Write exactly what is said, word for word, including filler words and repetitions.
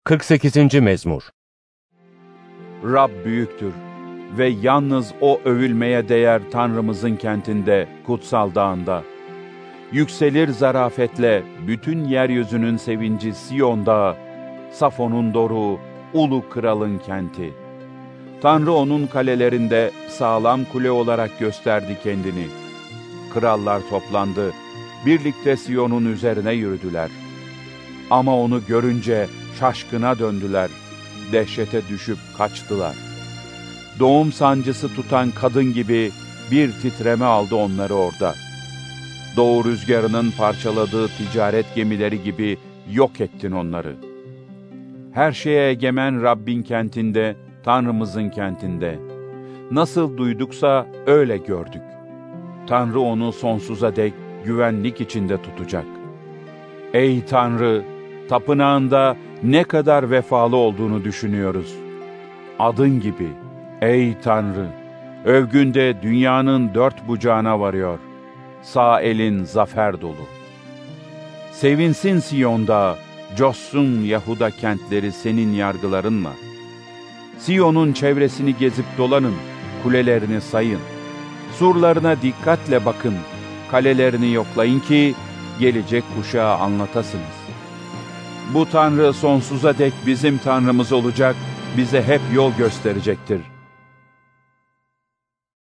kırk sekizinci Mezmur. Rab büyüktür ve yalnız O övülmeye değer Tanrımızın kentinde, kutsal dağında. Yükselir zarafetle bütün yeryüzünün sevinci Siyon dağı, Safon'un doruğu, ulu kralın kenti. Tanrı onun kalelerinde sağlam kule olarak gösterdi kendini. Krallar toplandı, birlikte Siyon'un üzerine yürüdüler. Ama onu görünce şaşkına döndüler, dehşete düşüp kaçtılar. Doğum sancısı tutan kadın gibi bir titreme aldı onları orada. Doğu rüzgarının parçaladığı ticaret gemileri gibi yok ettin onları. Her şeye egemen Rabbin kentinde, Tanrımızın kentinde. Nasıl duyduksa öyle gördük. Tanrı onu sonsuza dek güvenlik içinde tutacak. Ey Tanrı! Tapınağında ne kadar vefalı olduğunu düşünüyoruz. Adın gibi, ey Tanrı! Övgünde dünyanın dört bucağına varıyor. Sağ elin zafer dolu. Sevinsin Siyon'da, coşsun Yahuda kentleri senin yargılarınla. Siyon'un çevresini gezip dolanın, kulelerini sayın. Surlarına dikkatle bakın, kalelerini yoklayın ki gelecek kuşağa anlatasınız. Bu Tanrı sonsuza dek bizim Tanrımız olacak, bize hep yol gösterecektir.